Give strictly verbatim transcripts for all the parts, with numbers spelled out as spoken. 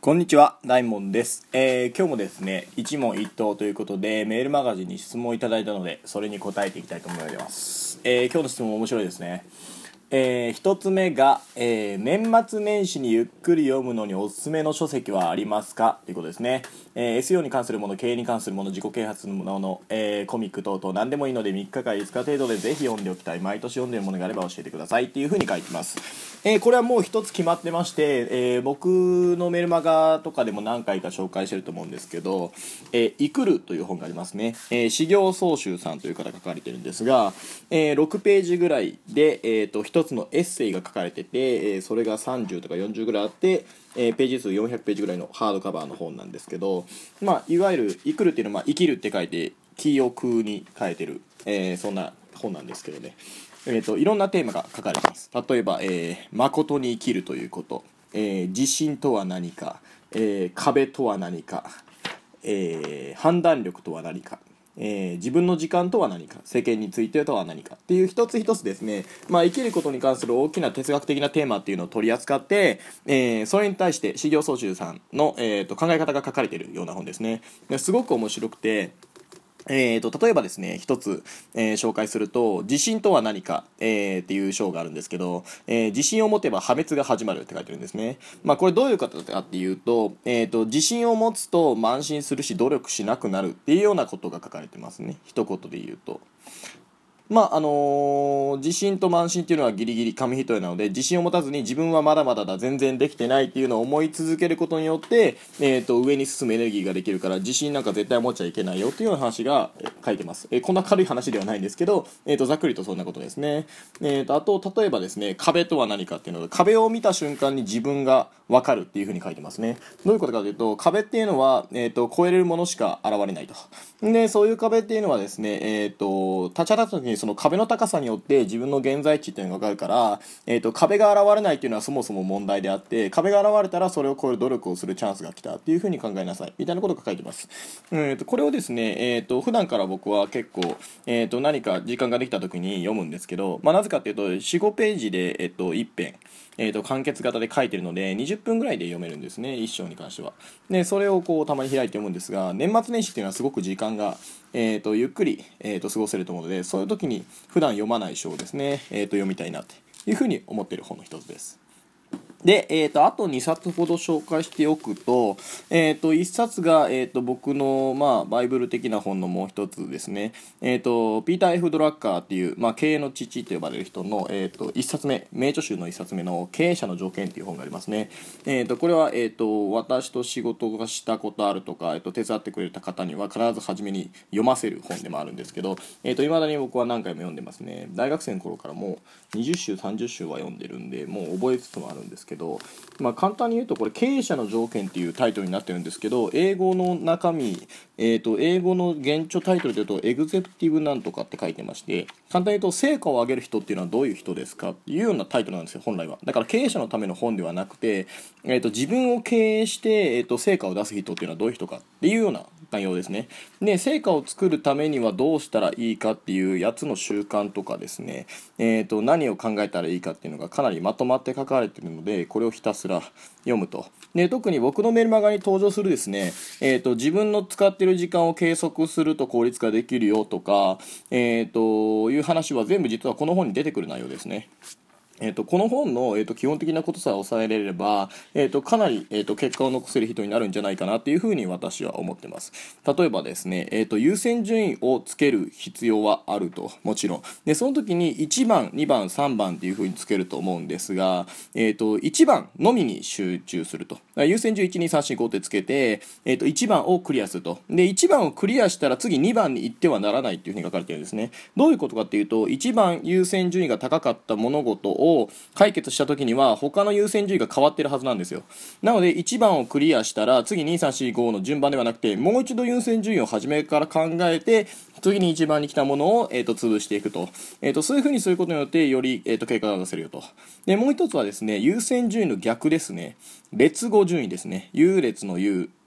こんにちは、大門です。えー今日もですね、一問一答ということでメールマガジンに質問をいただいたので、それに答えていきたいと思います。えー今日の質問面白いですね。えー一つ目が、えー年末年始にゆっくり読むのにおすすめの書籍はありますかということですね。えー エスイーオー に関するもの、経営に関するもの、自己啓発のもの、えーコミック等々何でもいいのでみっかかんいつか程度でぜひ読んでおきたい、毎年読んでいるものがあれば教えてくださいっていうふうに書いてます。えーこれはもう一つ決まってまして、えー僕のメルマガとかでも何回か紹介してると思うんですけど、えー、イクルという本がありますね。えー、修行宗秀さんという方が書かれてるんですが、えーろくページぐらいで、えー、と一つのエッセイが書かれてて、えーそれがさんじゅうとかよんじゅうぐらいあって、えーページ数よんひゃくページぐらいのハードカバーの本なんですけど、まあ、いわゆるイクルっていうのは、まあ、生きるって書いて気を空に変えてる、えーそんな本なんですけどね。えー、といろんなテーマが書かれています。例えば、えー誠に生きるということ、えー自信とは何か、えー壁とは何か、えー判断力とは何か、えー自分の時間とは何か、世間についてとは何かっていう一つ一つですね、まあ、生きることに関する大きな哲学的なテーマっていうのを取り扱って、えーそれに対して修行宗秀さんの、えーと考え方が書かれているような本ですね。ですごく面白くて、えー、と例えばですね、一つ、えー紹介すると、自信とは何か、えーっていう章があるんですけど、えー自信を持てば破滅が始まるって書いてるんですね。まあ、これどういうことかっていうと、えー、と自信を持つと慢心するし努力しなくなるっていうようなことが書かれてますね、一言で言うと。まああのー自信と慢心っていうのはギリギリ紙一重なので、自信を持たずに自分はまだまだだ、全然できてないっていうのを思い続けることによって、えー、と上に進むエネルギーができるから、自信なんか絶対持っちゃいけないよっていうような話がえ書いてます。えーこんな軽い話ではないんですけど、えー、とざっくりとそんなことですね。えー、とあと例えばですね、壁とは何かっていうので、壁を見た瞬間に自分が分かるっていうふうに書いてますね。どういうことかというと、壁っていうのは、えー、と超えれるものしか現れないと。でそういう壁っていうのはですね、えー、と立ち上がった時にその壁の高さによって自分の現在地っていうのが分かるから、えー、と壁が現れないっていうのはそもそも問題であって、壁が現れたらそれを超える努力をするチャンスが来たっていうふうに考えなさいみたいなことが書いてます。えー、とこれをですね、えー、と普段から僕は結構、えー、と何か時間ができた時に読むんですけど、まあ、なぜかっていうとよん、ごページで、えー、といっぺん、えー、と完結型で書いてるのでにじゅっぷんぐらいで読めるんですね、一章に関しては。でそれをこうたまに開いて読むんですが、年末年始っていうのはすごく時間が、えー、とゆっくり、えー、と過ごせると思うので、そういう時に普段読まない章をですね、えー、と読みたいなっていうふうに思っている本の一つです。で、えー、とあとにさつほど紹介しておくと、えー、といっさつが、えー、と僕の、まあ、バイブル的な本のもう一つですね。えー、とピーター・ F ・ドラッカーっていう、まあ、経営の父と呼ばれる人の、えー、といっさつめ、名著集のいっさつめの経営者の条件っていう本がありますね。えー、とこれは、えー、と私と仕事がしたことあるとか、えー、と手伝ってくれた方には必ず初めに読ませる本でもあるんですけど、えー、と未だに僕は何回も読んでますね。大学生の頃からもうにじゅっしゅうさんじゅっしゅうは読んでるんで、もう覚えつつもあるんですけど、まあ、簡単に言うとこれ経営者の条件っていうタイトルになってるんですけど、英語の中身、えー、と英語の原著タイトルで言うとエグゼクティブなんとかって書いてまして、簡単に言うと成果を上げる人っていうのはどういう人ですかっていうようなタイトルなんですよ、本来は。だから経営者のための本ではなくて、えー、と自分を経営して、えー、と成果を出す人っていうのはどういう人かっていうような内容ですね。で成果を作るためにはどうしたらいいかっていうやつの習慣とかですね、えー、と何を考えたらいいかっていうのがかなりまとまって書かれているので、これをひたすら読むと。で特に僕のメルマガに登場するですね、えー、と自分の使っている時間を計測すると効率化できるよとか、えー、という話は全部実はこの本に出てくる内容ですね。えー、とこの本の、えー、と基本的なことさえ抑えられれば、えー、とかなり、えー、と結果を残せる人になるんじゃないかなというふうに私は思ってます。例えばですね、えー、と優先順位をつける必要はあると、もちろんでその時にいちばんにばんさんばんっていうふうにつけると思うんですが、えー、といちばんのみに集中すると。優先順位いちにさんしごってつけて、えー、といちばんをクリアすると。でいちばんをクリアしたら次にばんに行ってはならないっていうふうに書かれているんですね。どういうことかっていうと、いちばん優先順位が高かった物事を解決した時には他の優先順位が変わってるはずなんですよ。なのでいちばんをクリアしたら次にさんしごの順番ではなくて、もう一度優先順位を初めから考えて次にいちばんに来たものを、えー、と潰していくと、えー、とそういう風にすることによってより、えー、と結果が出せるよと。でもう一つはですね、優先順位の逆ですね。列語順位ですね。優列の優、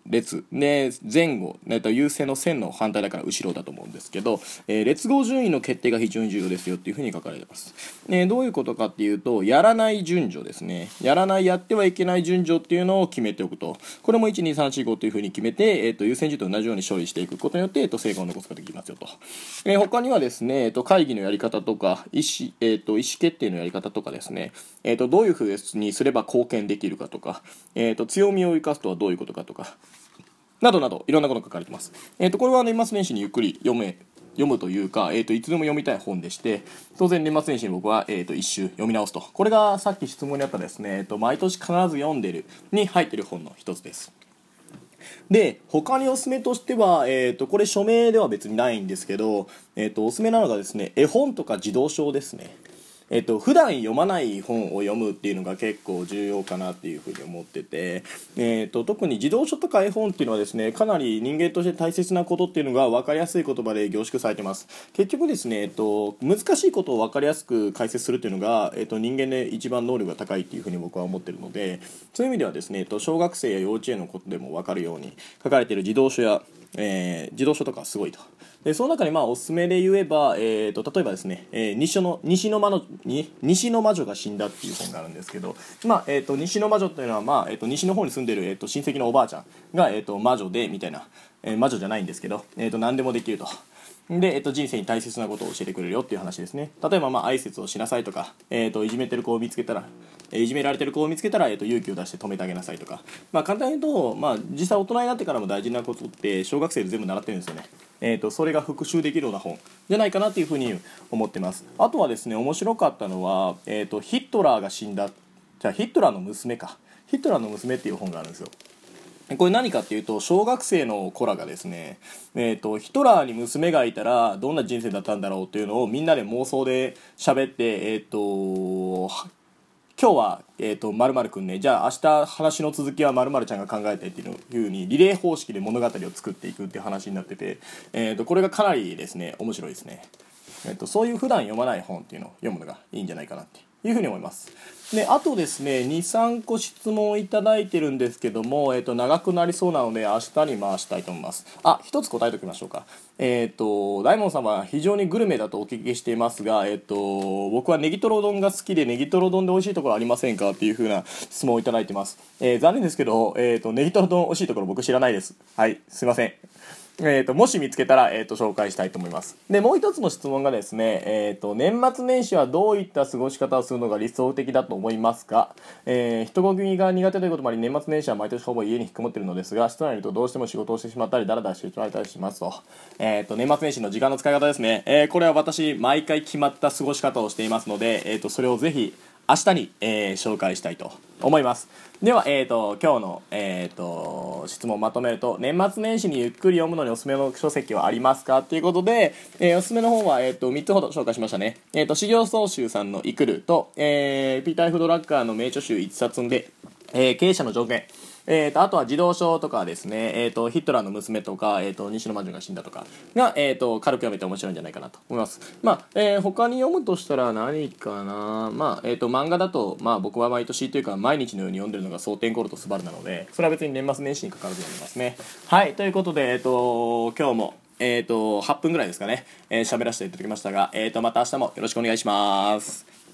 列で前後、えっと、優勢の線の反対だから後ろだと思うんですけど、えー、列号順位の決定が非常に重要ですよっていうふうに書かれてます。えー、どういうことかっていうと、やらない順序ですね。やらないやってはいけない順序っていうのを決めておくと、これもいちにさんしごというふうに決めて、えー、と優先順位と同じように処理していくことによって、えー、と成果を残すことができますよと。えー、他にはですね、えー、と会議のやり方とか意思、えー、と意思決定のやり方とかですね、えー、とどういうふうにすれば貢献できるかとか、えー、と強みを生かすとはどういうことかとかなどなどいろんなことが書かれています。えー、とこれは年末年始にゆっくり読め読むというか、えー、といつでも読みたい本でして、当然年末年始に僕は、えー、と一周読み直すと、これがさっき質問にあったですね、えー、と毎年必ず読んでるに入っている本の一つです。で他におすすめとしては、えー、とこれ署名では別にないんですけど、えー、とおすすめなのがですね、絵本とか児童書ですね。えっと、普段読まない本を読むっていうのが結構重要かなっていうふうに思ってて、えっと、特に児童書とか絵本っていうのはですね、かなり人間として大切なことっていうのが分かりやすい言葉で凝縮されてます。結局ですね、えっと、難しいことを分かりやすく解説するっていうのが、えっと、人間で一番能力が高いっていうふうに僕は思ってるので、そういう意味ではですね、えっと、小学生や幼稚園のことでも分かるように書かれている児童書や、えー、児童書とかすごいと。でその中にまあおすすめで言えば、えー、と例えばですね、えー、西の西の魔女に西の魔女が死んだっていう本があるんですけど、まあえー、と西の魔女というのは、まあえー、と西の方に住んでる、えー、と親戚のおばあちゃんが、えー、と魔女でみたいな、えー、魔女じゃないんですけど、えー、と何でもできると。で、えっと、人生に大切なことを教えてくれるよっていう話ですね。例えば、まあ、挨拶をしなさいとか、えっと、いじめてる子を見つけたら、えーいじめられてる子を見つけたら、えっと、勇気を出して止めてあげなさいとか、まあ、簡単に言うと、まあ、実際大人になってからも大事なことって小学生で全部習ってるんですよね。えっと、それが復習できるような本じゃないかなっていうふうに思ってます。あとはですね、面白かったのは、えっと、ヒットラーが死んだ、じゃあヒットラーの娘か。ヒットラーの娘っていう本があるんですよ。これ何かっていうと、小学生の子らがですね、えーと、ヒトラーに娘がいたらどんな人生だったんだろうっていうのをみんなで妄想で喋って、えーと今日は、えーと、〇〇くんね、じゃあ明日話の続きは〇〇ちゃんが考えてっていう風にリレー方式で物語を作っていくっていう話になってて、えーと、これがかなりですね、面白いですね。えーと、そういう普段読まない本っていうのを読むのがいいんじゃないかなっていうふうに思います。であとですね、にさんこ質問いただいてるんですけども、えー、と長くなりそうなので明日に回したいと思います。あ、一つ答えておきましょうか。えっ、と大門さんは非常にグルメだとお聞きしていますが、えっ、と僕はネギトロ丼が好きで、ネギトロ丼で美味しいところありませんかっていう風な質問をいただいてます。えー、残念ですけど、えっ、とネギトロ丼美味しいところ僕知らないです。はい、すいません。えー、ともし見つけたら、えー、と紹介したいと思います。でもう一つの質問がですね、えー、と年末年始はどういった過ごし方をするのが理想的だと思いますか。えー、人混みが苦手ということもあり、年末年始は毎年ほぼ家に引きこもっているのですが、室内にいるとどうしても仕事をしてしまったりダラダラしてしまったりしますと。えー、と年末年始の時間の使い方ですね。えー、これは私毎回決まった過ごし方をしていますので、えー、とそれをぜひ明日に、えー、紹介したいと思います。では、えー、と今日の、えー、と質問をまとめると、年末年始にゆっくり読むのにおすすめの書籍はありますかということで、えー、おすすめの本は、えー、とみっつほど紹介しましたね。えー、と修行僧集さんのイクルと、えー、ピーター・フドラッカーの名著集いっさつんで、えー、経営者の条件、えー、とあとは児童書とかですね、えー、とヒットラーの娘とか、えー、と西の魔女が死んだとかが、えー、と軽く読めて面白いんじゃないかなと思います。まあえー、他に読むとしたら何かな、まあえー、と漫画だと、まあ、僕は毎年というか毎日のように読んでるのが蒼天コロとスバルなので、それは別に年末年始にかかると読みますね。はい、ということで、えー、と今日もえー、とはっぷんぐらいですかね、えー、喋らせていただきましたが、えー、とまた明日もよろしくお願いします。